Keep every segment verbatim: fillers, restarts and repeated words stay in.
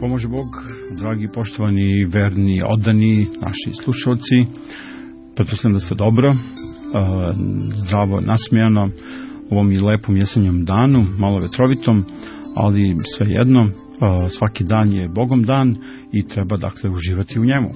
Pomože Bog, dragi, poštovani, verni, odani naši slušalci. Pretpostavljam da ste dobro, zdravo, nasmijano u ovom i lepom jesenjem danu, malo vetrovitom, ali svejedno, svaki dan je Bogom dan i treba dakle uživati u njemu.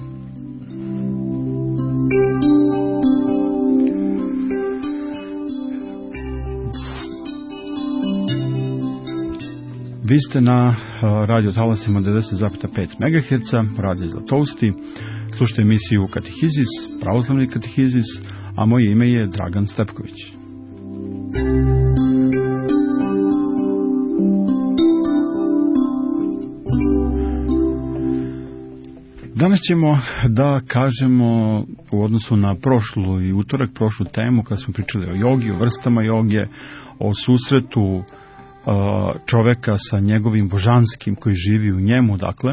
Vi ste na radio talasima devedeset zarez pet megaherca, radio Zlatousti, slušate emisiju Katehizis, pravoslavni katehizis, a moje ime je Dragan Stepković. Danas ćemo da kažemo u odnosu na prošlu i utorak, prošlu temu, kada smo pričali o jogi, o vrstama joge, o susretu čoveka sa njegovim božanskim koji živi u njemu, dakle,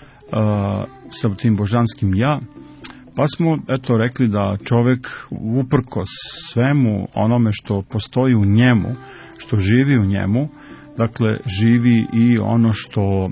sa tim božanskim ja, pa smo, eto, rekli da čovek uprkos svemu onome što postoji u njemu, što živi u njemu, dakle, živi i ono što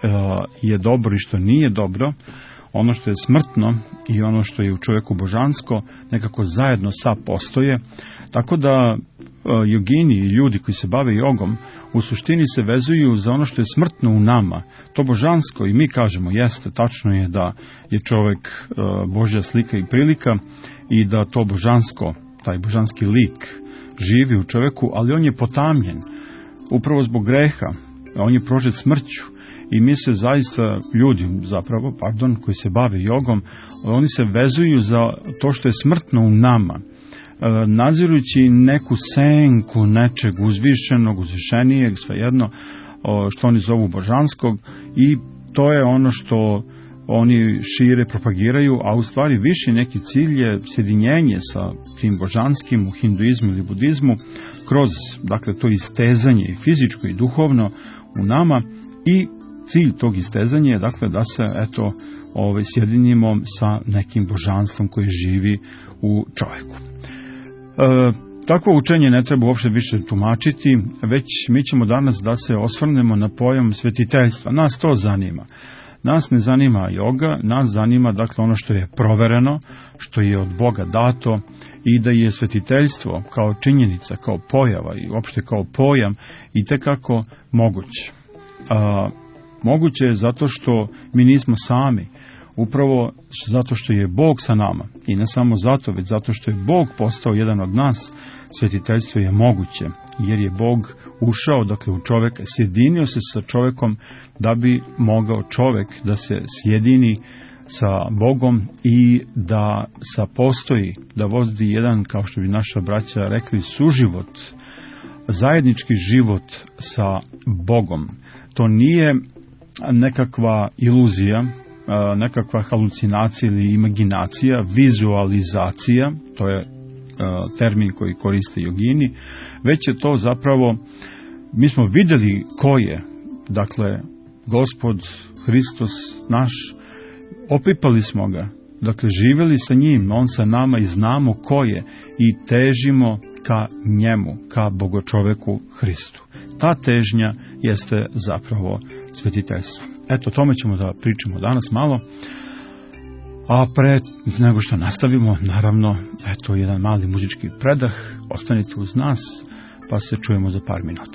je dobro i što nije dobro, ono što je smrtno i ono što je u čoveku božansko, nekako zajedno sa postoje, tako da jogini i ljudi koji se bave jogom u suštini se vezuju za ono što je smrtno u nama, to božansko, i mi kažemo jeste, tačno je da je čovek Božja slika i prilika i da to božansko, taj božanski lik živi u čoveku, ali on je potamljen upravo zbog greha, on je prožet smrću. I mi se zaista, ljudi zapravo, pardon, koji se bave jogom, oni se vezuju za to što je smrtno u nama, nazirujući neku senku nečeg uzvišenog, uzvišenijeg, svejedno, što oni zovu božanskog, i to je ono što oni šire, propagiraju, a u stvari viši neki cilj je sjedinjenje sa tim božanskim u hinduizmu ili budizmu, kroz, dakle, to istezanje i fizičko i duhovno u nama, i cilj tog istezanja je, dakle, da se, eto, ovaj, sjedinimo sa nekim božanstvom koji živi u čovjeku. E, takvo učenje ne treba uopšte više tumačiti, već mi ćemo danas da se osvrnemo na pojam svetiteljstva. Nas to zanima. Nas ne zanima joga, nas zanima, dakle, ono što je provereno, što je od Boga dato, i da je svetiteljstvo kao činjenica, kao pojava i uopšte kao pojam itekako moguće. A, moguće je zato što mi nismo sami, upravo zato što je Bog sa nama, i ne samo zato, već zato što je Bog postao jedan od nas, svetiteljstvo je moguće, jer je Bog ušao, dakle, u čoveka, sjedinio se sa čovekom da bi mogao čovek da se sjedini sa Bogom i da sa postoji, da vodi jedan, kao što bi naša braća rekli, suživot, zajednički život sa Bogom. To nije nekakva iluzija, nekakva halucinacija ili imaginacija, vizualizacija, to je termin koji koriste jogini, već je to zapravo, mi smo vidjeli ko je, dakle, Gospod Hristos naš, opipali smo ga, dakle, živjeli sa njim, on sa nama, i znamo ko je i težimo ka njemu, ka Bogočoveku Hristu. Ta težnja jeste zapravo svetiteljstvo. Eto, o tome ćemo da pričamo danas malo, a pre nego što nastavimo, naravno, eto, jedan mali muzički predah, ostanite uz nas, pa se čujemo za par minuta.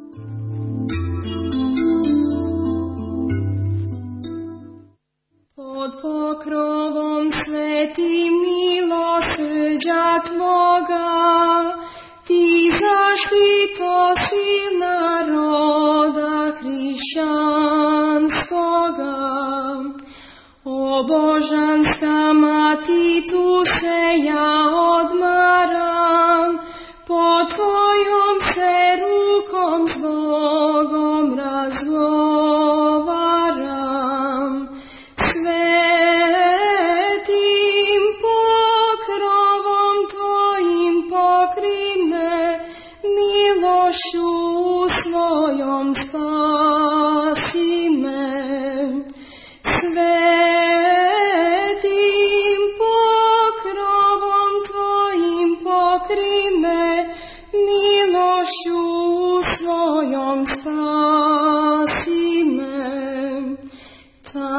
Pod pokrovom sveti milosrđa Tvoga, Ti zaštitosi naroda hrišćanskoga. O božanska mati, tu se ja odmaram, pod Tvojom se rukom s Bogom razgovaram. Svetim pokrovom Tvojim pokri me, milošću svojom spasi me. Svetim pokrovom Tvojim pokri me, milošću svojom spasi me.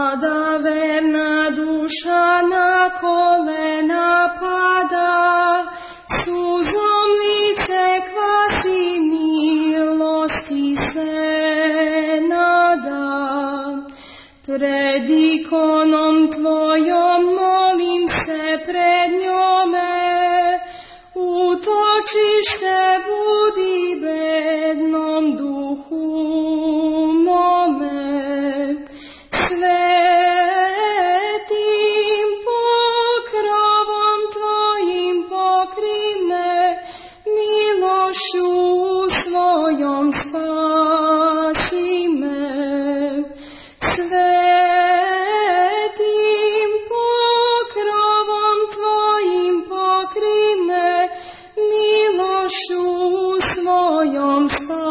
Tada verna duša na kolena pada, suzom lice kvasi, milosti se nada. Pred ikonom tvojom molim se pred njome, utočište budi bednom duhu mome. Svetim pokrovom tvojim pokri me, milošću svojom spasi me. Svetim pokrovom tvojim pokri me, milošću svojom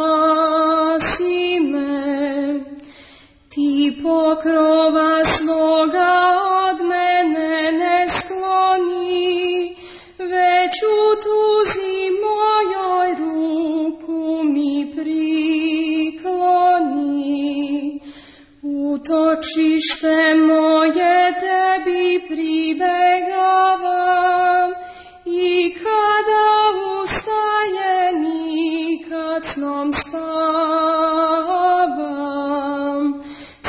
spasi me. Ti pokrova svoga od mene ne skloni, već u tuzi mojoj ruku mi prikloni. Utočište moje tebi pribegavam, i kada ustajem i kad snom spavam.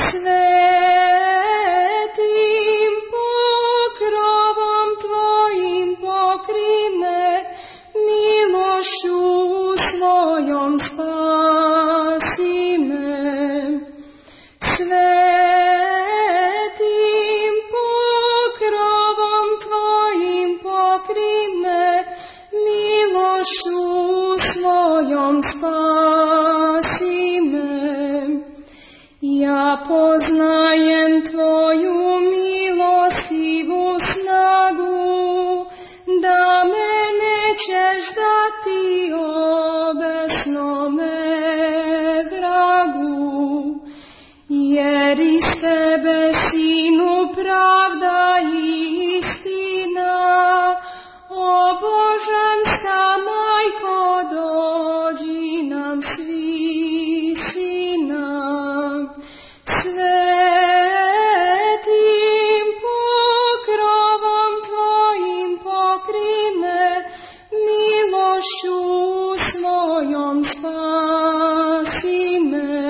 Svetim pokrovom tvojim pokri me, milošću svojom spasi me. Svetim pokrovom tvojim pokri me, milošću svojom spasi me. Ja poznajem tvoju milostivu snagu, da me nećeš dati obesnome vragu. Jer iz tebe, Sinu, pravda i istina, o božanska majko, dođi nam svi sina. Svetim pokrovom tvojim pokri me, milošću svojom spasi me.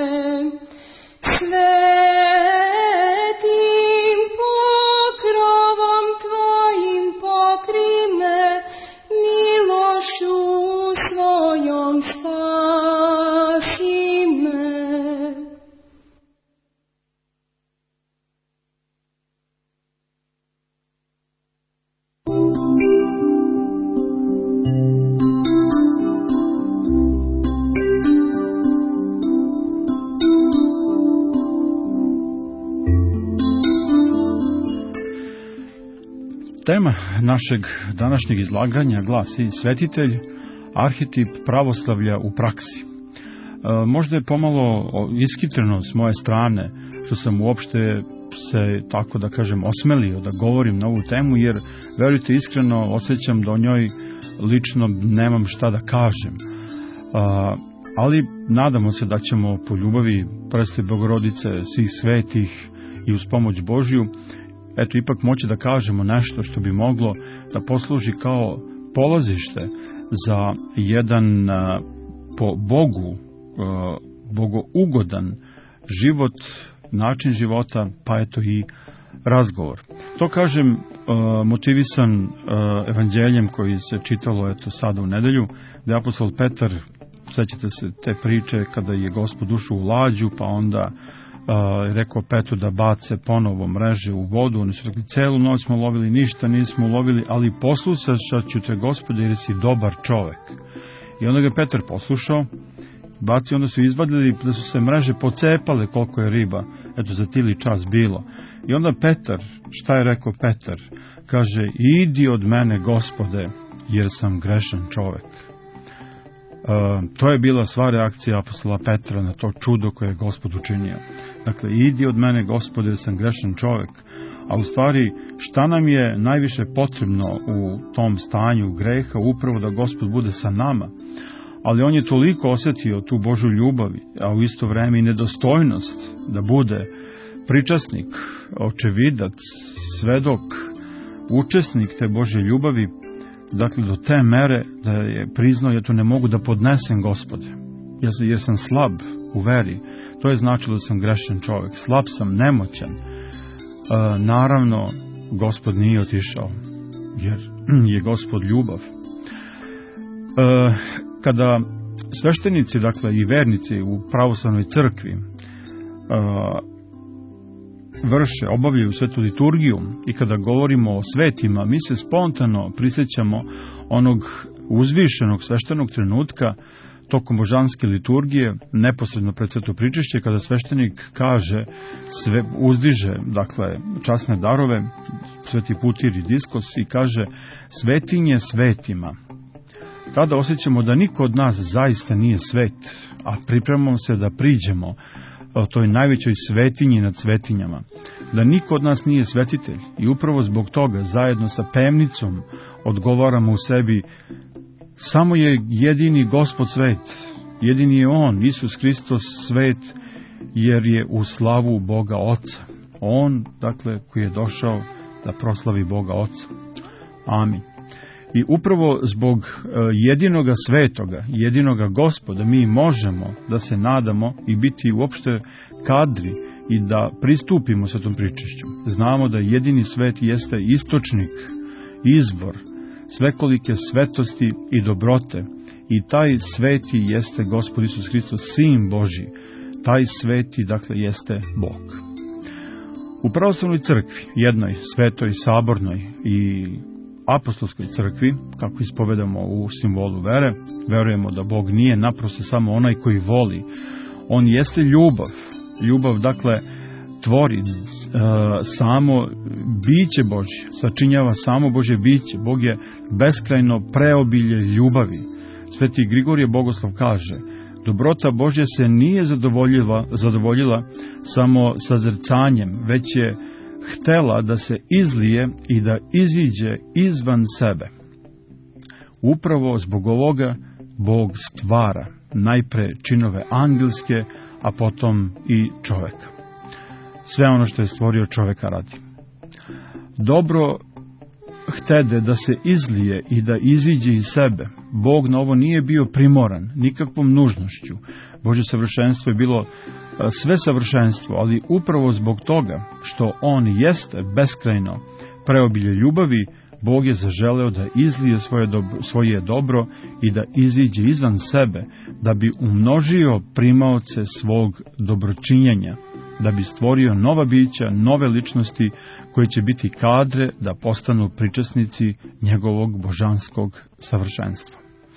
Svetim pokrovom tvojim pokri me, milošću svojom spasi me. Tema našeg današnjeg izlaganja glasi svetitelj, arhetip pravoslavlja u praksi. E, možda je pomalo ishitreno s moje strane što sam uopšte se, tako da kažem, osmelio da govorim na ovu temu, jer verujte, iskreno osjećam da o njoj lično nemam šta da kažem. E, ali nadamo se da ćemo po ljubavi Presve Bogorodice, svih svetih i uz pomoć Božju, eto, ipak moći da kažemo nešto što bi moglo da posluži kao polazište za jedan po Bogu, bogougodan život, način života, pa eto i razgovor. To kažem motivisan evanđeljem koji se čitalo eto sada u nedelju, da je apostol Petar, sećate se te priče kada je Gospod ušao u lađu, pa onda Uh, rekao Petru da bace ponovo mreže u vodu. Oni su rekli, celu noć smo lovili, ništa nismo ulovili, ali poslušat ću te, Gospode, jer si dobar čovek. I onda ga Petar poslušao, baci, onda su izvadili da su se mreže pocepale koliko je riba, eto za tili čas bilo. I onda Petar, šta je rekao Petar? Kaže, idi od mene, Gospode, jer sam grešan čovek. Uh, to je bila sva reakcija apostola Petra na to čudo koje je Gospod učinio. Dakle, idi od mene, Gospode, jer sam grešan čovek. A u stvari, šta nam je najviše potrebno u tom stanju greha? Upravo da Gospod bude sa nama. Ali on je toliko osjetio tu Božju ljubav, a u isto vreme i nedostojnost da bude pričasnik, očevidac, svedok, učesnik te Božje ljubavi, dakle do te mere da je priznao, ja to ne mogu da podnesem, Gospode, jer sam slab u veri. To je značilo da sam grešan čovjek, slab sam, nemoćan. E, naravno, Gospod nije otišao, jer je Gospod ljubav. E, kada sveštenici, dakle i vernici u pravoslavnoj crkvi, e, vrše, obavljaju svetu liturgiju i kada govorimo o svetima, mi se spontano prisjećamo onog uzvišenog sveštenog trenutka tokom božanske liturgije, neposredno pred sveto pričešće, kada sveštenik kaže, sve, uzdiže, dakle, časne darove, sveti putir i diskos, i kaže, svetinje svetima. Tada osjećamo da niko od nas zaista nije svet, a pripremamo se da priđemo o toj najvećoj svetinji nad svetinjama, da niko od nas nije svetitelj, i upravo zbog toga zajedno sa pevnicom odgovaramo u sebi, samo je jedini Gospod svet, jedini je On, Isus Hristos svet, jer je u slavu Boga Oca. On, dakle, koji je došao da proslavi Boga Oca. Amin. I upravo zbog jedinoga svetoga, jedinoga Gospoda, mi možemo da se nadamo i biti uopšte kadri i da pristupimo svetom pričešću. Znamo da jedini svet jeste istočnik, izvor svekolike svetosti i dobrote, i taj sveti jeste Gospod Isus Hristos, Sin Božji. Taj sveti, dakle, jeste Bog. U pravoslavnoj crkvi, jednoj svetoj, sabornoj i apostolskoj crkvi, kako ispovedamo u simbolu vere, verujemo da Bog nije naprosto samo onaj koji voli. On jeste ljubav. Ljubav, dakle, tvori e, samo biće Božje, sačinjava samo Božje biće. Bog je beskrajno preobilje ljubavi. Sveti Grigorije Bogoslov kaže, dobrota Božja se nije zadovoljila, zadovoljila samo sazrcanjem, već je htela da se izlije i da iziđe izvan sebe. Upravo zbog ovoga Bog stvara najpre činove angelske, a potom i čoveka. Sve ono što je stvorio čoveka radi. Dobro htede da se izlije i da iziđe iz sebe. Bog na ovo nije bio primoran nikakvom nužnošću. Božje savršenstvo je bilo sve savršenstvo, ali upravo zbog toga što on jeste beskrajno preobilje ljubavi, Bog je zaželeo da izlije svoje dobro, svoje dobro i da iziđe izvan sebe, da bi umnožio primaoce svog dobročinjenja, da bi stvorio nova bića, nove ličnosti koje će biti kadre da postanu pričasnici njegovog božanskog savršenstva.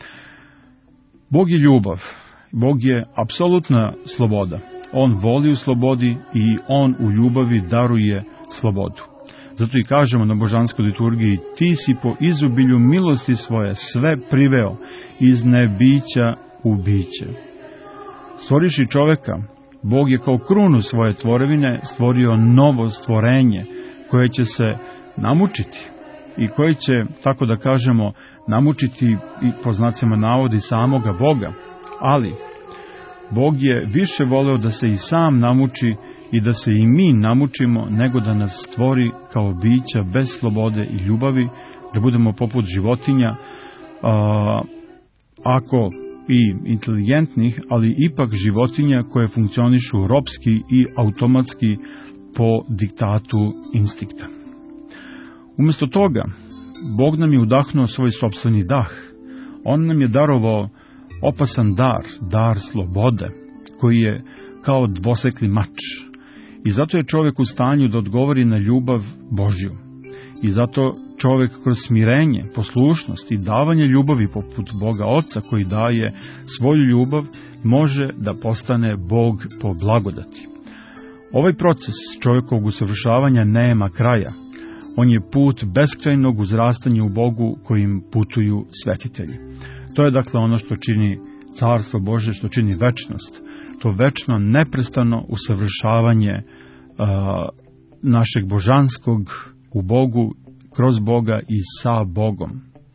Bog je ljubav, Bog je apsolutna sloboda. On voli u slobodi i on u ljubavi daruje slobodu. Zato i kažemo na božanskoj liturgiji, ti si po izobilju milosti svoje sve priveo iz nebića u biće. Stvoriši čoveka, Bog je kao krunu svoje tvorevine stvorio novo stvorenje koje će se namučiti i koje će, tako da kažemo, namučiti i po znacima navodi samoga Boga. Ali Bog je više voleo da se i sam namuči i da se i mi namučimo, nego da nas stvori kao bića bez slobode i ljubavi, da budemo poput životinja, a, ako i inteligentnih, ali ipak životinja koje funkcionišu ropski i automatski po diktatu instinkta. Umjesto toga, Bog nam je udahnuo svoj sopstveni dah. On nam je darovao opasan dar, dar slobode, koji je kao dvosekli mač. I zato je čovjek u stanju da odgovori na ljubav Božju. I zato čovjek kroz smirenje, poslušnost i davanje ljubavi poput Boga Oca koji daje svoju ljubav, može da postane Bog po blagodati. Ovaj proces čovjekovog usavršavanja nema kraja. On je put beskrajnog uzrastanja u Bogu kojim putuju svetitelji. To je dakle ono što čini Carstvo Božje, što čini večnost. To večno, neprestano usavršavanje uh, našeg božanskog u Bogu, kroz Boga i sa Bogom.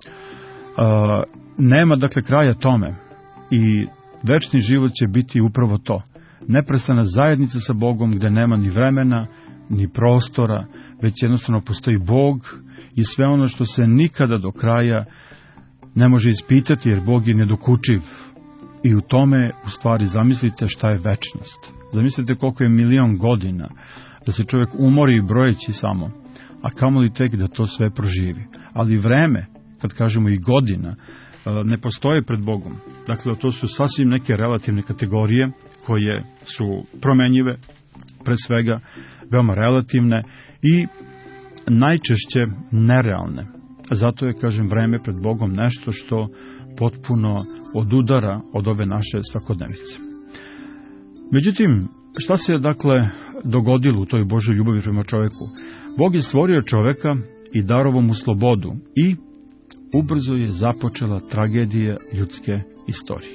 Uh, nema dakle kraja tome i večni život će biti upravo to, neprestana zajednica sa Bogom gde nema ni vremena, ni prostora, već jednostavno postoji Bog i sve ono što se nikada do kraja ne može ispitati, jer Bog je nedokučiv. I u tome, u stvari, zamislite šta je večnost. Zamislite koliko je milion godina da se čovjek umori brojeći samo, a kamoli tek da to sve proživi. Ali vreme, kad kažemo i godina, ne postoje pred Bogom. Dakle, to su sasvim neke relativne kategorije koje su promenjive, pre svega veoma relativne i najčešće nerealne. Zato je, kažem, vreme pred Bogom nešto što potpuno odudara od ove naše svakodnevice. Međutim, šta se dakle dogodilo u toj Božoj ljubavi prema čoveku? Bog je stvorio čoveka i darovao mu slobodu i ubrzo je započela tragedija ljudske istorije.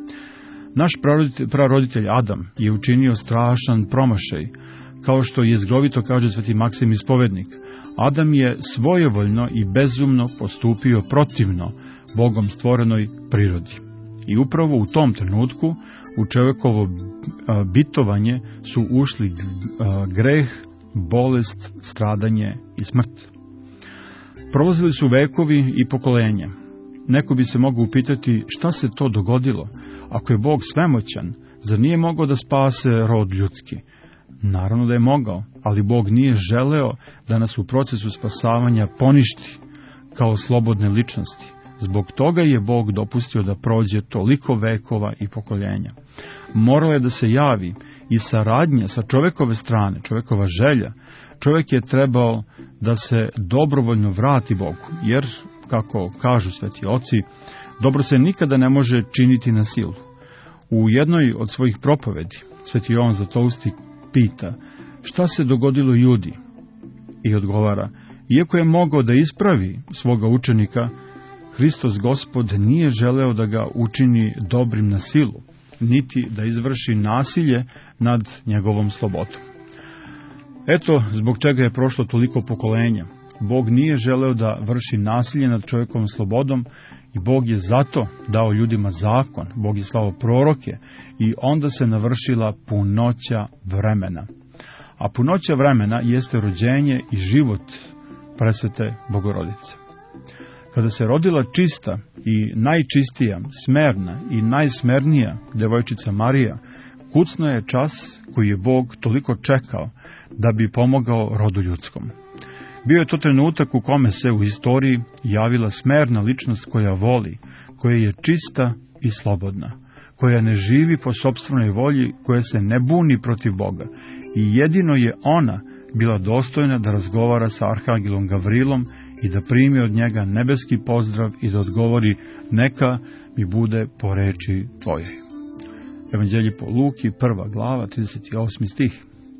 Naš praroditelj Adam je učinio strašan promašaj, kao što je zgrovito kaže sveti Maksim Ispovednik. Adam je svojevoljno i bezumno postupio protivno Bogom stvorenoj prirodi. I upravo u tom trenutku u čovekovo bitovanje su ušli greh, bolest, stradanje i smrt. Prolazili su vekovi i pokolenja. Neko bi se mogao upitati šta se to dogodilo. Ako je Bog svemoćan, zar nije mogao da spase rod ljudski? Naravno da je mogao, ali Bog nije želeo da nas u procesu spasavanja poništi kao slobodne ličnosti. Zbog toga je Bog dopustio da prođe toliko vekova i pokoljenja. Moralo je da se javi i saradnja sa čovekove strane, čovekova želja. Čovek je trebao da se dobrovoljno vrati Bogu, jer, kako kažu sveti oci, dobro se nikada ne može činiti na silu. U jednoj od svojih propovedi sveti Jovan Zlatousti pita šta se dogodilo Judi i odgovara, iako je mogao da ispravi svoga učenika, Hristos Gospod nije želeo da ga učini dobrim na silu, niti da izvrši nasilje nad njegovom slobodom. Eto zbog čega je prošlo toliko pokolenja. Bog nije želeo da vrši nasilje nad čovjekovom slobodom i Bog je zato dao ljudima zakon, Bog je slao proroke i onda se navršila punoća vremena. A punoća vremena jeste rođenje i život presvete Bogorodice. Kada se rodila čista i najčistija, smerna i najsmernija devojčica Marija, kucno je čas koji je Bog toliko čekao da bi pomogao rodu ljudskom. Bio je to trenutak u kome se u istoriji javila smerna ličnost koja voli, koja je čista i slobodna, koja ne živi po sopstvenoj volji, koja se ne buni protiv Boga. I jedino je ona bila dostojna da razgovara sa arhangelom Gavrilom i da primi od njega nebeski pozdrav i da odgovori neka mi bude po reči tvojoj. Evanđelje po Luki, prva glava, trideset osmi stih.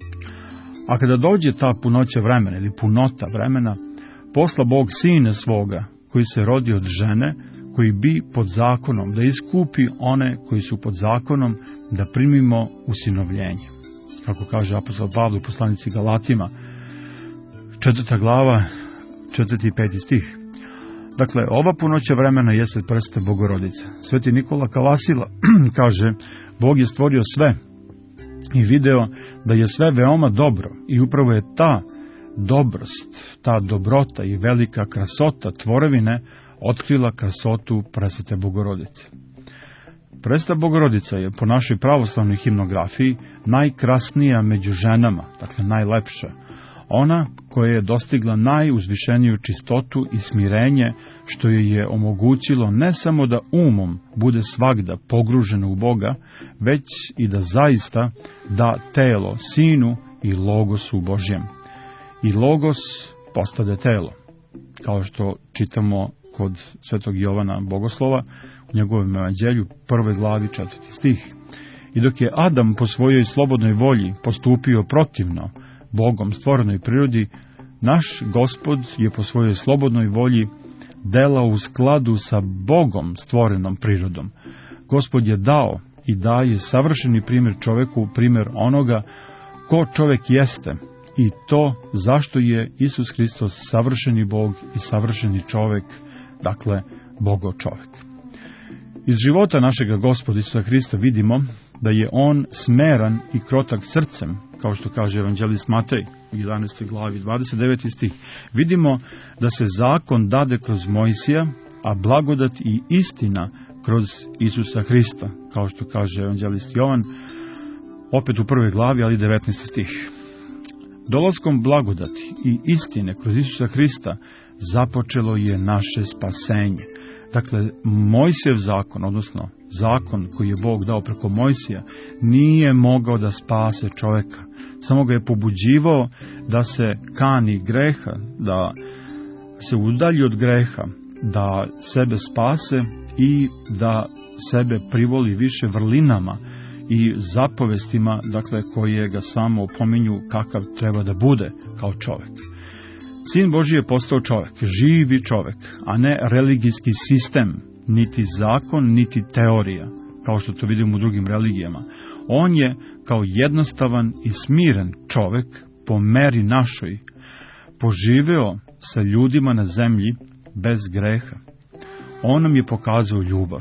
A kada dođe ta punoća vremena ili punota vremena, posla Bog sina svoga, koji se rodi od žene, koji bi pod zakonom, da iskupi one koji su pod zakonom, da primimo usinovljenje. Kako kaže apostol Pavle u poslanici Galatima, četvrta glava, četvrti i peti stih. Dakle, ova punoća vremena jeste prste Bogorodice. Sveti Nikola Kalasila kaže, Bog je stvorio sve i video da je sve veoma dobro i upravo je ta dobrost, ta dobrota i velika krasota tvorevine otkrila krasotu presvete Bogorodice. Presveta Bogorodica je po našoj pravoslavnoj himnografiji najkrasnija među ženama, dakle najlepša. Ona koja je dostigla najuzvišeniju čistotu i smirenje, što joj je omogućilo ne samo da umom bude svagda pogružena u Boga, već i da zaista da telo Sinu i Logosu Božjem. I Logos postade telo, kao što čitamo kod svetog Jovana Bogoslova u njegovom evanđelju prve glavi četvrti stih. I dok je Adam po svojoj slobodnoj volji postupio protivno Bogom stvorenoj prirodi, naš Gospod je po svojoj slobodnoj volji delao u skladu sa Bogom stvorenom prirodom. Gospod je dao i daje savršeni primjer čoveku, primjer onoga ko čovek jeste i to zašto je Isus Hristos savršeni Bog i savršeni čovek, dakle Bogo čovek. Iz života našega Gospoda Isusa Hrista vidimo da je on smeran i krotak srcem, kao što kaže evanđelist Matej u jedanaestoj glavi, dvadeset deveti stih, vidimo da se zakon dade kroz Mojsija, a blagodat i istina kroz Isusa Hrista, kao što kaže evanđelist Jovan, opet u prvoj glavi, ali devetnaesti stih. Dolaskom blagodati i istine kroz Isusa Hrista započelo je naše spasenje. Dakle, Mojsijev zakon, odnosno zakon koji je Bog dao preko Mojsija, nije mogao da spase čoveka. Samo ga je pobuđivao da se kani greha, da se udalji od greha, da sebe spase i da sebe privoli više vrlinama i zapovestima, dakle, koje ga samo opominju kakav treba da bude kao čovek. Sin Božji je postao čovek, živi čovek, a ne religijski sistem, niti zakon, niti teorija, kao što to vidimo u drugim religijama. On je kao jednostavan i smiren čovek po meri našoj poživeo sa ljudima na zemlji bez greha. On nam je pokazao ljubav.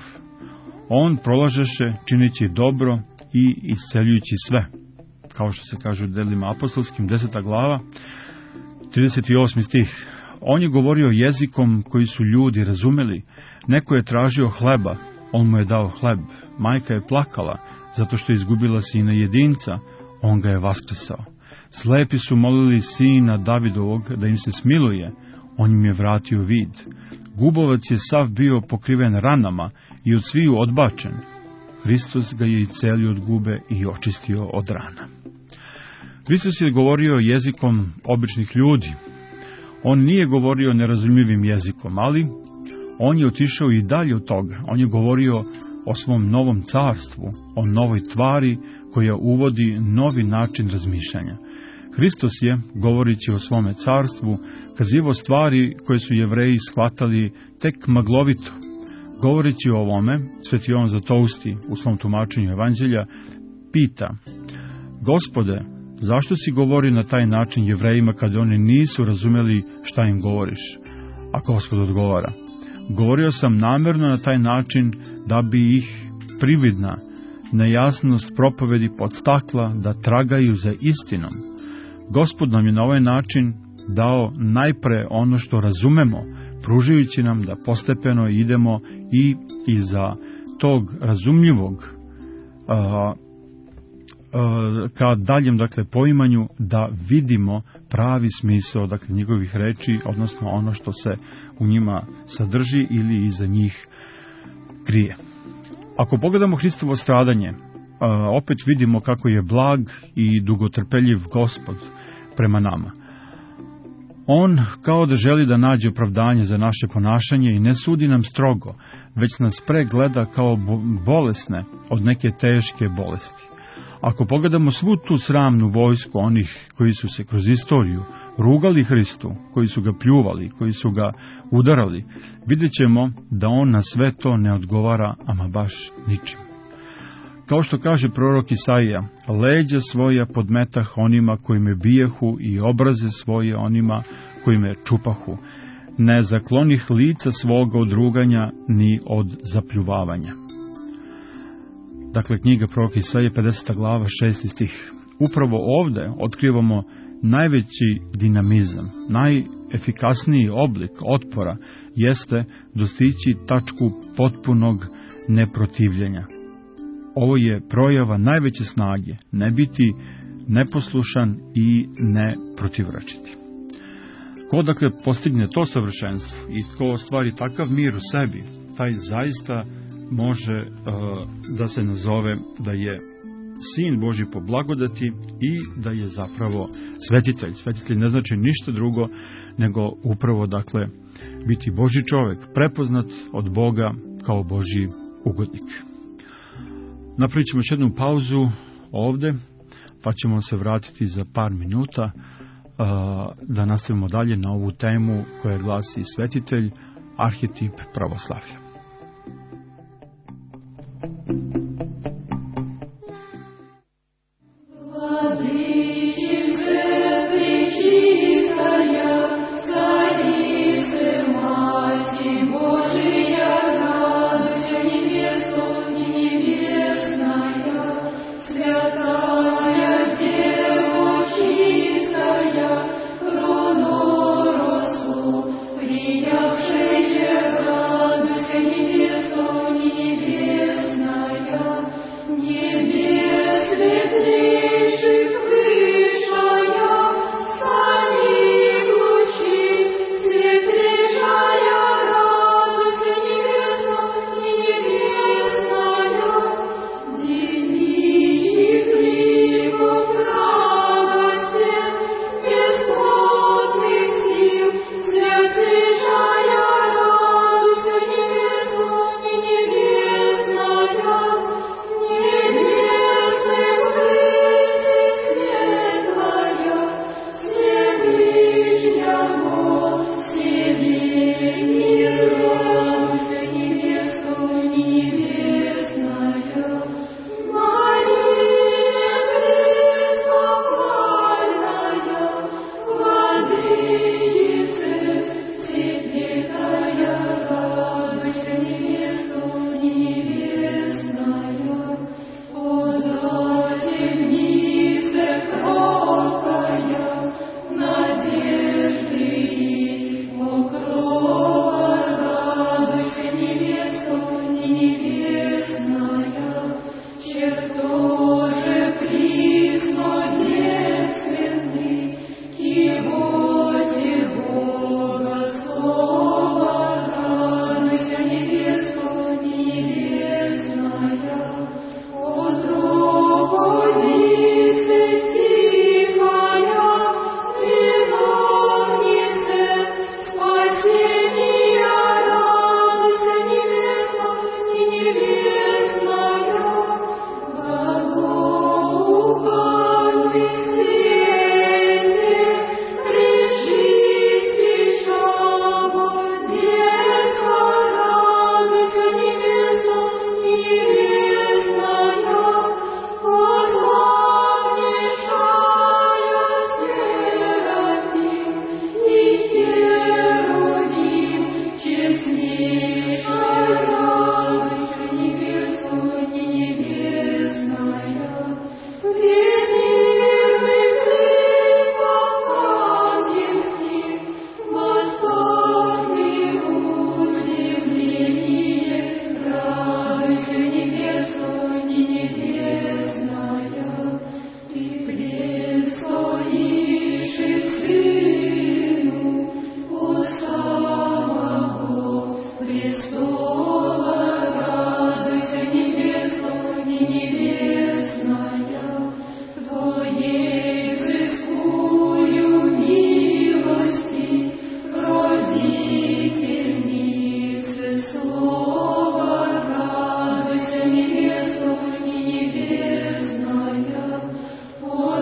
On prolažeše čineći dobro i isceljujući sve. Kao što se kaže u delima apostolskim, deseta glava, trideset osmi stih. On je govorio jezikom koji su ljudi razumeli. Neko je tražio hleba, on mu je dao hleb. Majka je plakala zato što je izgubila sina jedinca, on ga je vaskrsao. Slepi su molili sina Davidovog da im se smiluje, on im je vratio vid. Gubovac je sav bio pokriven ranama i od sviju odbačen. Hristos ga je iscelio od gube i očistio od rana. Hristos je govorio jezikom običnih ljudi. On nije govorio nerazumljivim jezikom, ali on je otišao i dalje od toga. On je govorio o svom novom carstvu, o novoj tvari koja uvodi novi način razmišljanja. Hristos je, govoreći o svome carstvu, kazivao stvari koje su Jevreji shvatali tek maglovito. Govoreći o ovome, Sveti Jovan Zlatousti u svom tumačenju evanđelja pita: Gospode, zašto si govori na taj način Jevrejima kada oni nisu razumeli šta im govoriš? A Gospod odgovara: govorio sam namerno na taj način da bi ih prividna nejasnost propovedi podstakla da tragaju za istinom. Gospod nam je na ovaj način dao najpre ono što razumemo, pružajući nam da postepeno idemo i iza tog razumljivog a, a, ka daljem, dakle, poimanju, da vidimo pravi smisao, dakle, njegovih reči, odnosno ono što se u njima sadrži ili iza njih krije. Ako pogledamo Hristovo stradanje, a, opet vidimo kako je blag i dugotrpeljiv Gospod prema nama. On kao da želi da nađe opravdanje za naše ponašanje i ne sudi nam strogo, već nas pregleda kao bolesne od neke teške bolesti. Ako pogledamo svu tu sramnu vojsku onih koji su se kroz istoriju rugali Hristu, koji su ga pljuvali, koji su ga udarali, vidjet ćemo da on na sve to ne odgovara ama baš ničim. Kao što kaže prorok Isaija, leđa svoja podmetah onima koji me bijehu i obraze svoje onima koji me čupahu. Ne zaklonih lica svoga od ruganja ni od zapljuvavanja. Dakle, knjiga proroka Isaije, pedeseta glava, šesti stih. Upravo ovde otkrivamo najveći dinamizam, najefikasniji oblik otpora jeste dostići tačku potpunog neprotivljenja. Ovo je projava najveće snage, ne biti neposlušan i ne protivračiti. Ko dakle postigne to savršenstvo i ko ostvari takav mir u sebi, taj zaista može uh, da se nazove da je Sin Božji po blagodati i da je zapravo svetitelj. Svetitelj ne znači ništa drugo nego upravo, dakle, biti Božji čovjek, prepoznat od Boga kao Božji ugodnik. Napravit ćemo još jednu pauzu ovde, pa ćemo se vratiti za par minuta uh, da nastavimo dalje na ovu temu koja glasi svetitelj, arhetip pravoslavlja. Божия, радость небесная, небесная,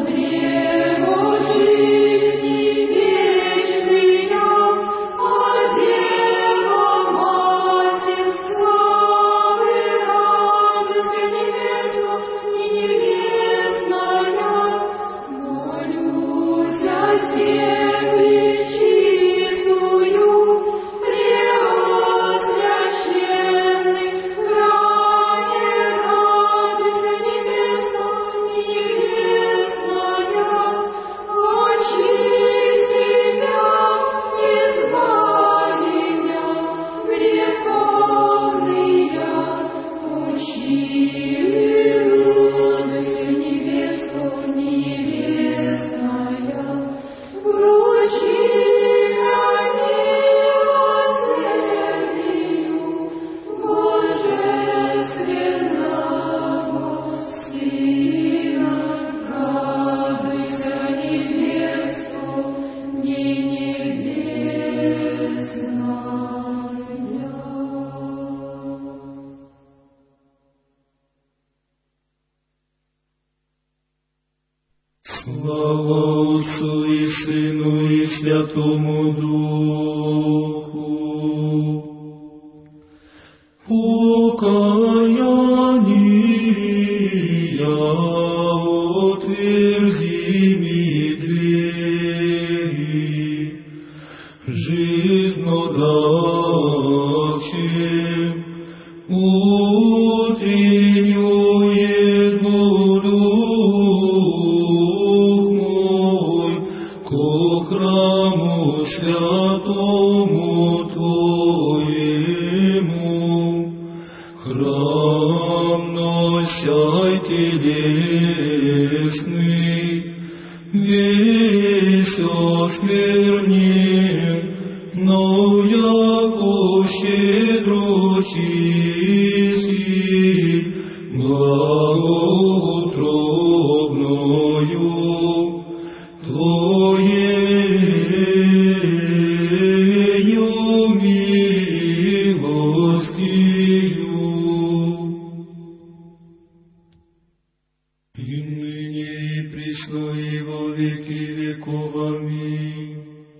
Слава Отцу и Сыну и Святому Духу. Покаяние отверзи ми двери, жизнодавче утреннюет дух мой ко храму святому Твоему. Храм носяй телесный, весь осквернен, но яко щедро чистый, благоутробною Твоею милостью. И ныне и присно и во веки веков. Аминь.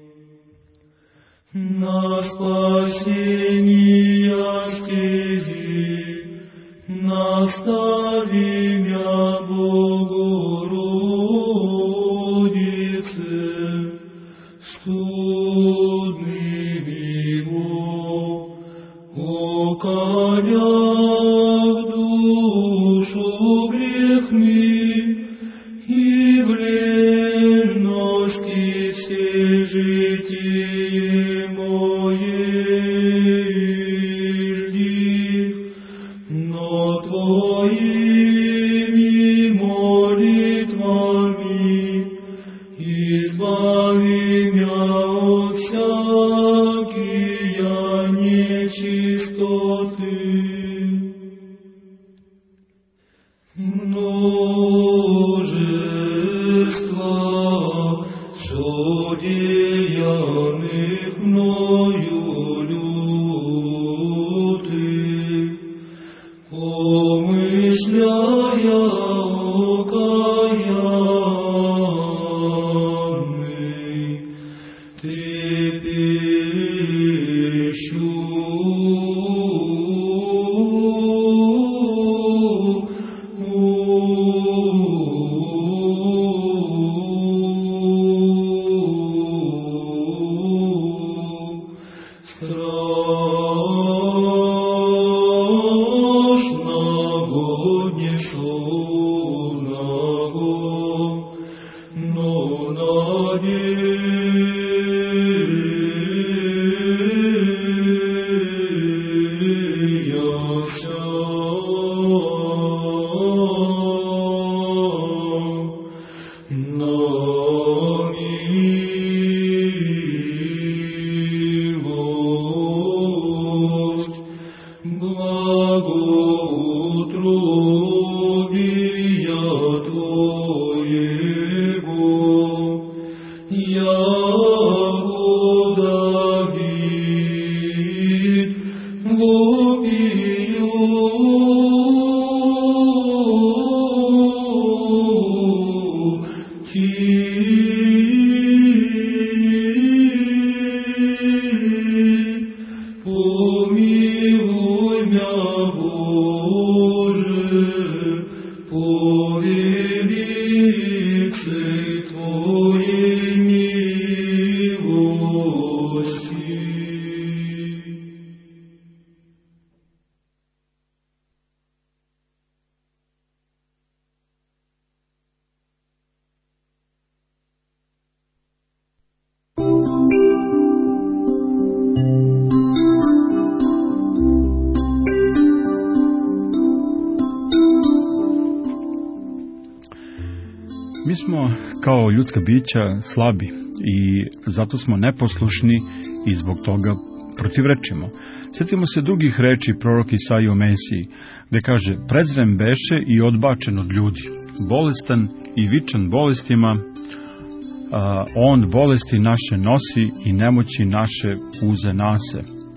На спасение стези настави мя, Богородице, студный мимо, околях душу грехми и бленности все житие моей жди, но Твоими молитвами избави мя от всякие нечистоты. Множество содеянных мною лютых, помышляя окаянный, трепещу. Страшного несловного, но надеялся на милость, благоутробия Твоего, яко Давид вопию помилуй мя, Боже, по велице Твоей милости. Mi smo kao ljudska bića slabi i zato smo neposlušni i zbog toga protivrečimo. Sjetimo se drugih reči proroka Isaije o Mesiji, gde kaže: prezren beše i odbačen od ljudi, bolestan i vičan bolestima, a, on bolesti naše nosi i nemoći naše uze nase.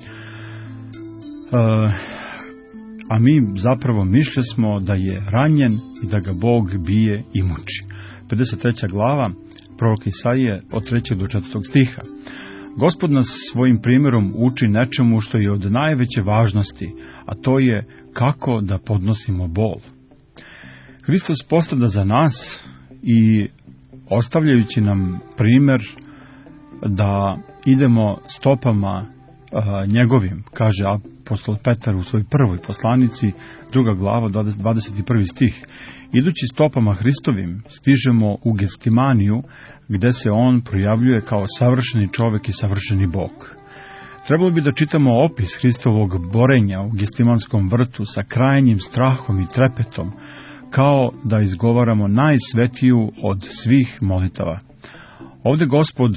A, a mi zapravo mišljasmo da je ranjen i da ga Bog bije i muči. pedeset treća glava proroka Isaije od trećeg do četvrtog stiha. Gospod nas svojim primjerom uči nečemu što je od najveće važnosti, a to je kako da podnosimo bol. Hristos postada za nas i ostavljajući nam primjer da idemo stopama a, njegovim, kaže apostol Petar u svojoj prvoj poslanici, druga glava, dvadeset prvi stih. Idući stopama Hristovim stižemo u Gestimaniju, gde se on projavljuje kao savršeni čovjek i savršeni Bog. Trebalo bi da čitamo opis Hristovog borenja u Gestimanskom vrtu sa krajnjim strahom i trepetom, kao da izgovaramo najsvetiju od svih molitava. Ovdje Gospod,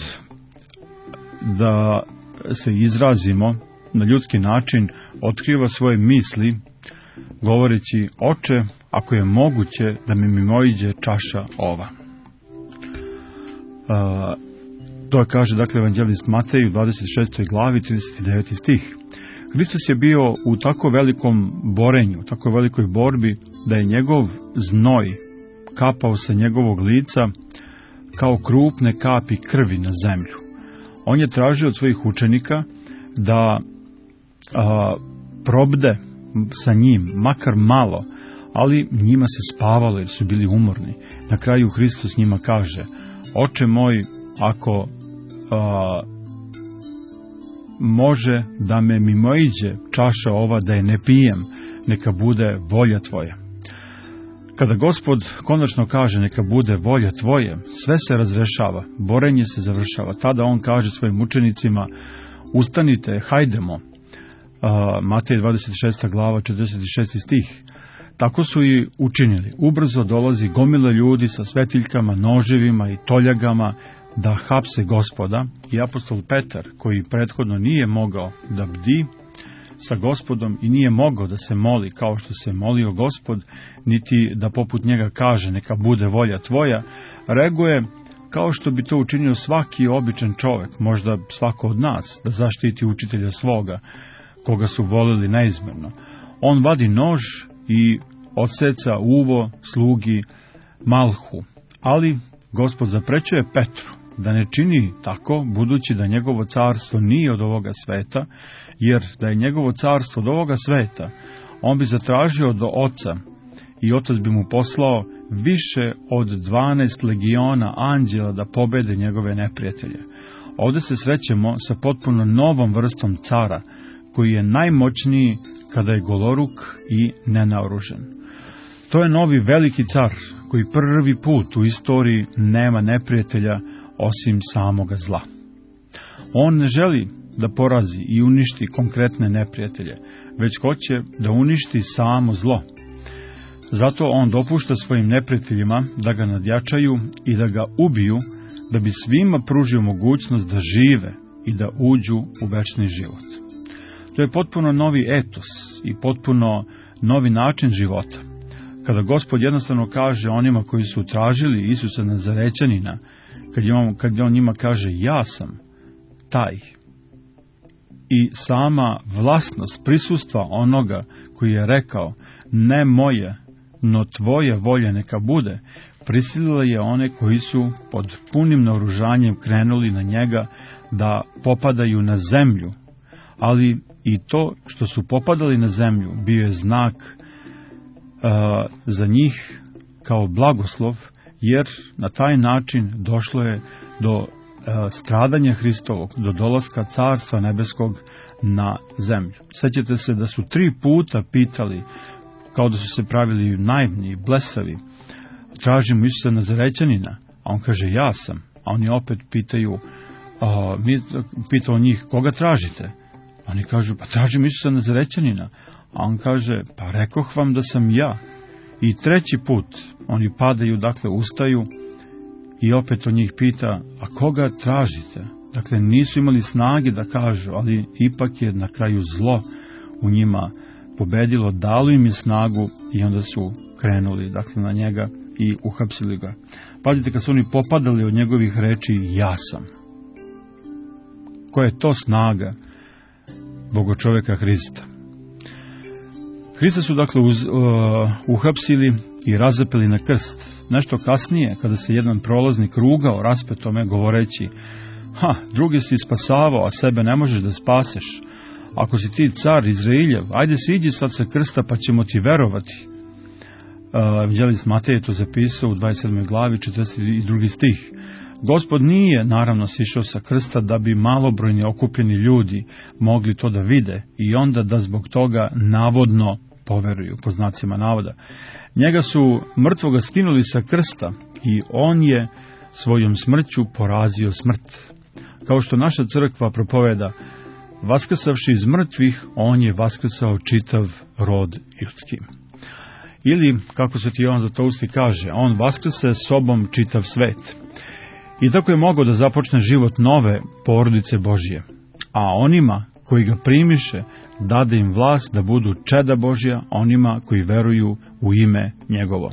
da se izrazimo na ljudski način, otkriva svoje misli, govoreći: Oče, ako je moguće da mi mimoiđe čaša ova. A, to kaže, dakle, evanđelist Matej u dvadeset šestoj glavi, trideset deveti stih. Hristos je bio u tako velikom borenju, u tako velikoj borbi, da je njegov znoj kapao sa njegovog lica kao krupne kapi krvi na zemlju. On je tražio od svojih učenika da a, probde sa njim, makar malo, ali njima se spavalo jer su bili umorni. Na kraju Hristos njima kaže: Oče moj, ako a, može da me mimoiđe čaša ova da je ne pijem, neka bude volja tvoja. Kada Gospod konačno kaže neka bude volja tvoje, sve se razrešava, borenje se završava. Tada on kaže svojim učenicima: ustanite, hajdemo. Uh, Matej dvadeset šesta glava, četrdeset šesti stih. Tako su i učinili. Ubrzo dolazi gomila ljudi sa svetiljkama, noževima i toljagama da hapse Gospoda, i apostol Petar, koji prethodno nije mogao da bdi sa Gospodom i nije mogao da se moli kao što se molio Gospod, niti da poput njega kaže neka bude volja tvoja, reaguje kao što bi to učinio svaki običan čovjek, možda svako od nas, da zaštiti učitelja svoga, koga su volili neizmjerno. On vadi nož i odseca uvo slugi Malhu, ali Gospod zaprećuje Petru da ne čini tako, budući da njegovo carstvo nije od ovoga sveta, jer da je njegovo carstvo od ovoga sveta, on bi zatražio do oca i otac bi mu poslao više od dvanaest legiona anđela da pobede njegove neprijatelje. Ovdje se srećemo sa potpuno novom vrstom cara, koji je najmoćniji kada je goloruk i nenaoružan. To je novi veliki car, koji prvi put u istoriji nema neprijatelja osim samoga zla. On ne želi da porazi i uništi konkretne neprijatelje, već hoće da uništi samo zlo. Zato on dopušta svojim neprijateljima da ga nadjačaju i da ga ubiju, da bi svima pružio mogućnost da žive i da uđu u večni život. To je potpuno novi etos i potpuno novi način života. Kada Gospod jednostavno kaže onima koji su tražili Isusa Nazarećanina, kad, imamo, kad on njima kaže ja sam taj, i sama vlastnost prisustva onoga koji je rekao ne moje, no tvoja volja neka bude, prisilila je one koji su pod punim naoružanjem krenuli na njega da popadaju na zemlju, ali i to što su popadali na zemlju bio je znak uh, za njih kao blagoslov, jer na taj način došlo je do uh, stradanja Hristovog, do dolaska Carstva nebeskog na zemlju. Sjećate se da su tri puta pitali, kao da su se pravili naivni, blesavi, tražimo Isusa Nazarećanina, a on kaže ja sam, a oni opet pitaju, a, mi, pitao njih koga tražite? Oni kažu pa tražimo Isusa Nazarećanina, a on kaže pa rekoh vam da sam ja. I treći put oni padaju, dakle ustaju i opet on njih pita a koga tražite? Dakle nisu imali snage da kažu, ali ipak je na kraju zlo u njima pobedilo, dalo im je snagu i onda su krenuli dakle na njega i uhapsili ga. Pazite, kad su oni popadali od njegovih reči ja sam. Koja je to snaga Bogočoveka Hrista? Hrista su dakle uz, uh, uhapsili i razapeli na krst. Nešto kasnije, kada se jedan prolaznik rugao raspetome govoreći ha, drugi si spasavao, a sebe ne možeš da spaseš. Ako si ti car Izrailjev, ajde siđi sad sa krsta pa ćemo ti verovati. Evanđelist Matej je to zapisao u dvadeset sedmoj glavi, četrdeset drugi stih. Gospod nije naravno sišao sa krsta da bi malobrojni okupljeni ljudi mogli to da vide i onda da zbog toga navodno poveruju, po znacima navoda. Njega su mrtvoga skinuli sa krsta i on je svojom smrću porazio smrt. Kao što naša crkva propoveda, vaskrsavši iz mrtvih, on je vaskrsao čitav rod ljudski. Ili, kako se ti Jovan Zlatousti kaže, on vaskrse sobom čitav svet. I tako je mogao da započne život nove porodice Božje. A onima koji ga primiše, dade im vlast da budu čeda Božja, onima koji veruju u ime njegovo.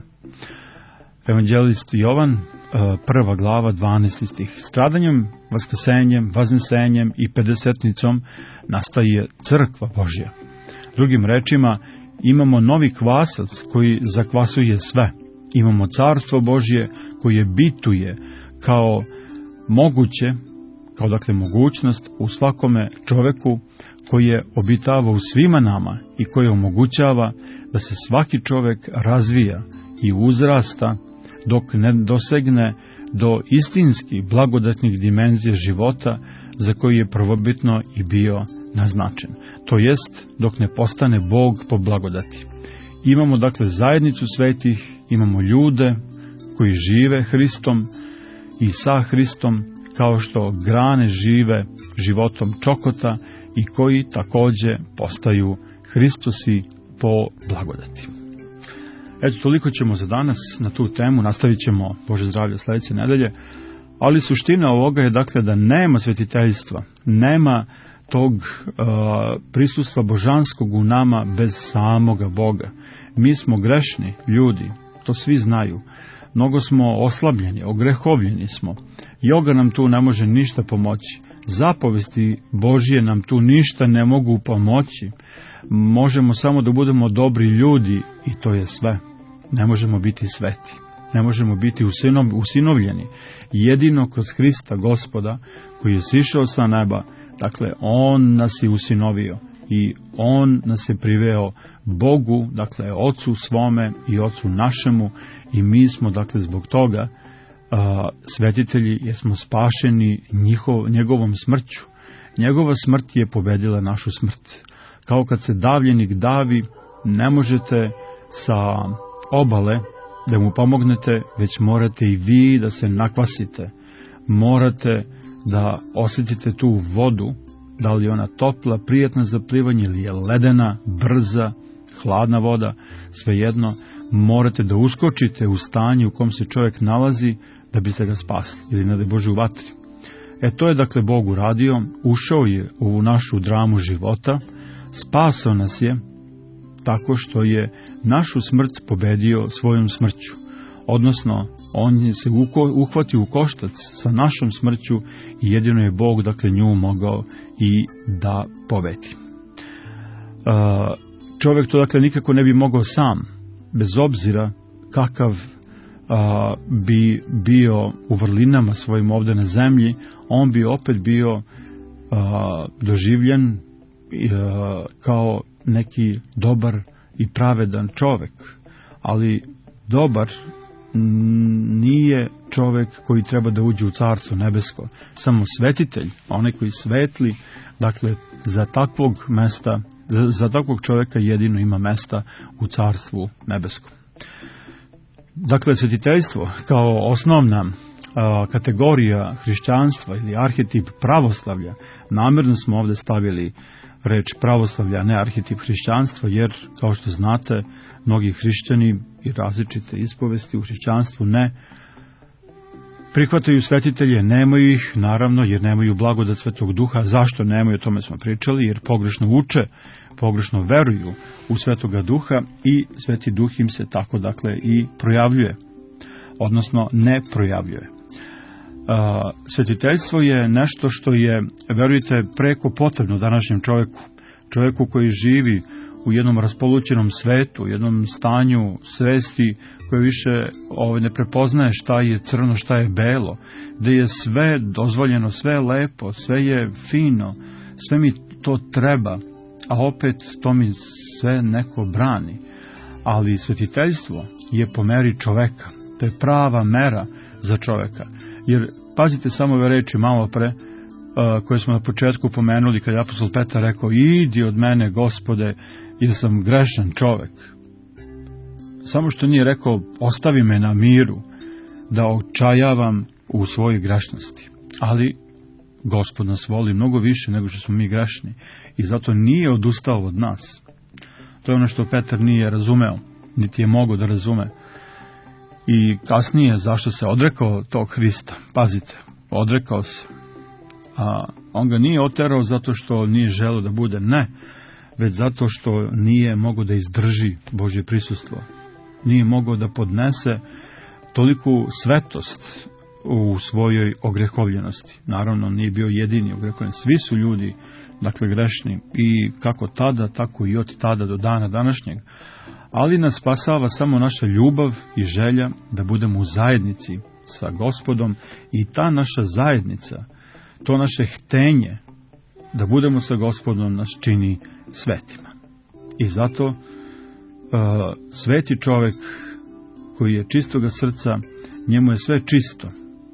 Evanđelist Jovan, prva glava, dvanaesti stih. Stradanjem, vaskrsenjem, vaznesenjem i pedesetnicom nastaje crkva Božja. Drugim rečima, imamo novi kvasac koji zakvasuje sve. Imamo carstvo Božje koje bituje kao moguće, kao dakle mogućnost u svakome čoveku koji je obitava u svima nama i koji omogućava da se svaki čovek razvija i uzrasta dok ne dosegne do istinski blagodatnih dimenzija života za koji je prvobitno i bio naznačen. To jest dok ne postane Bog po blagodati. Imamo dakle zajednicu svetih, imamo ljude koji žive Hristom i sa Hristom, kao što grane žive životom čokota i koji takođe postaju Hristosi po blagodati. Eto, toliko ćemo za danas na tu temu, nastavit ćemo Bože zdravlje sledeće nedelje, ali suština ovoga je dakle da nema svetiteljstva, nema tog uh, prisustva božanskog u nama bez samoga Boga. Mi smo grešni ljudi, to svi znaju. Mnogo smo oslabljeni, ogrehovljeni smo. Joga nam tu ne može ništa pomoći. Zapovesti Božje nam tu ništa ne mogu pomoći. Možemo samo da budemo dobri ljudi i to je sve. Ne možemo biti sveti. Ne možemo biti usinovljeni. Jedino kroz Hrista Gospoda koji je sišao sa neba, dakle on nas je usinovio i on nas je priveo Bogu, dakle Ocu svome i Ocu našemu i mi smo dakle zbog toga a, svetitelji jer smo spašeni njihov, njegovom smrću. Njegova smrt je pobedila našu smrt. Kao kad se davljenik davi, ne možete sa obale da mu pomognete, već morate i vi da se nakvasite. Morate da osjetite tu vodu, da li je ona topla, prijatna za plivanje ili je ledena, brza, hladna voda, svejedno, morate da uskočite u stanje u kom se čovjek nalazi da biste ga spasli ili ne daj Bože u vatri. E to je dakle Bog uradio, ušao je u našu dramu života, spasao nas je tako što je našu smrt pobedio svojom smrću. Odnosno, on je se uhvatio u koštac sa našom smrću i jedino je Bog dakle nju mogao i da pobedi. Čovjek to dakle nikako ne bi mogao sam, bez obzira kakav a, bi bio u vrlinama svojim ovde na zemlji, on bi opet bio a, doživljen a, kao neki dobar i pravedan čovek. Ali dobar nije čovek koji treba da uđe u carstvo nebesko. Samo svetitelj, onaj koji svetli, dakle, za takvog mesta, za, za takvog čoveka jedino ima mesta u carstvu nebeskom. Dakle, svetiteljstvo kao osnovna a, kategorija hrišćanstva ili arhetip pravoslavlja, namjerno smo ovde stavili reč pravoslavlja, ne arhetip hrišćanstva, jer, kao što znate, mnogi hrišćani i različite ispovesti u hrišćanstvu ne prihvataju svetitelje, nemaju ih, naravno, jer nemaju blagodat Svetog Duha. Zašto nemaju, o tome smo pričali, jer pogrešno uče, pogrešno veruju u Svetoga Duha i Sveti Duh im se tako, dakle, i projavljuje, odnosno ne projavljuje. Uh, svetiteljstvo je nešto što je, verujte, preko potrebno današnjem čovjeku, čovjeku koji živi u jednom raspolućenom svetu, u jednom stanju svesti koje više ovaj, ne prepoznaje šta je crno, šta je belo, gde je sve dozvoljeno, sve je lepo, sve je fino, sve mi to treba, a opet to mi sve neko brani. Ali svetiteljstvo je po meri čoveka, to je prava mera za čoveka. Jer, pazite samo ove reči malo pre, uh, koje smo na početku pomenuli, kad je apostol Petar rekao, idi od mene, Gospode, jer sam grešan čovek. Samo što nije rekao, ostavi me na miru, da očajavam u svojoj grešnosti. Ali Gospod nas voli mnogo više nego što smo mi grešni i zato nije odustao od nas. To je ono što Petar nije razumeo, niti je mogao da razume. I kasnije, zašto se odrekao tog Hrista? Pazite, odrekao se. A on ga nije oterao zato što nije želeo da bude, ne, već zato što nije mogao da izdrži Božje prisustvo. Nije mogao da podnese toliku svetost u svojoj ogrehovljenosti. Naravno, nije bio jedini ogrehovljen. Svi su ljudi, dakle, grešni i kako tada, tako i od tada do dana današnjeg. Ali nas spasava samo naša ljubav i želja da budemo u zajednici sa Gospodom i ta naša zajednica, to naše htenje da budemo sa Gospodom nas čini svetima. I zato uh, sveti čovek koji je čistoga srca, njemu je sve čisto.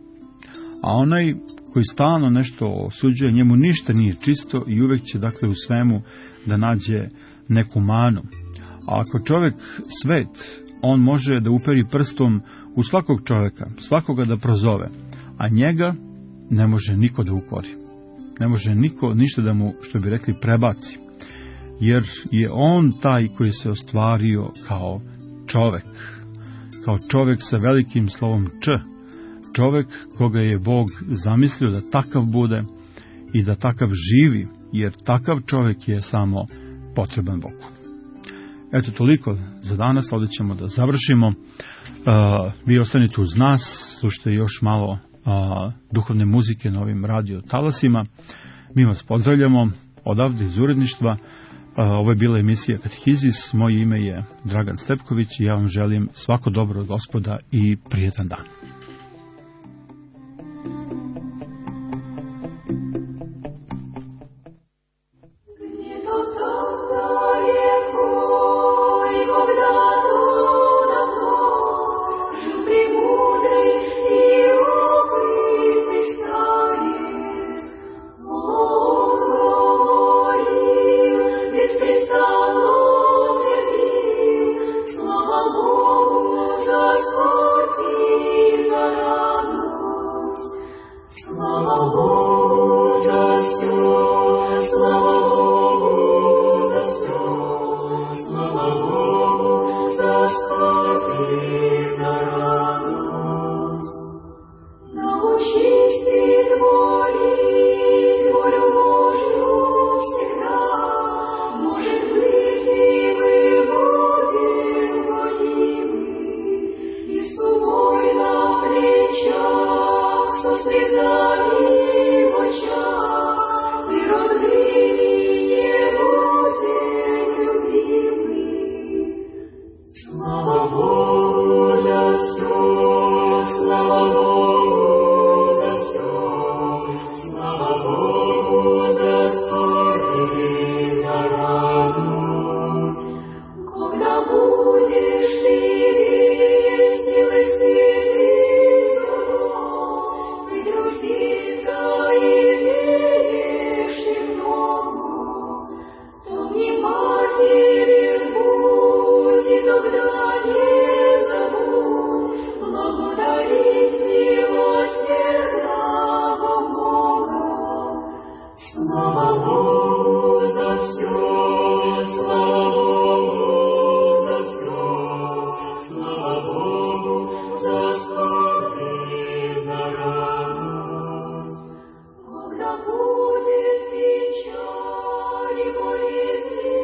A onaj koji stalno nešto osuđuje, njemu ništa nije čisto i uvek će, dakle, u svemu da nađe neku manu. A ako čovjek svet, on može da uperi prstom u svakog čovjeka, svakoga da prozove, a njega ne može niko da ukori. Ne može niko ništa da mu, što bi rekli, prebaci. Jer je on taj koji se ostvario kao čovjek. Kao čovjek sa velikim slovom Č. Čovjek koga je Bog zamislio da takav bude i da takav živi, jer takav čovjek je samo potreban Bogu. Eto, toliko za danas, ovdje ćemo da završimo. Uh, vi ostanite uz nas, slušajte još malo uh, duhovne muzike na ovim radio talasima. Mi vas pozdravljamo odavde iz uredništva. Uh, ovo je bila emisija Katehizis, moje ime je Dragan Stepković i ja vam želim svako dobro od Gospoda i prijetan dan. Слава Богу за все. Когда будет печаль и болезни,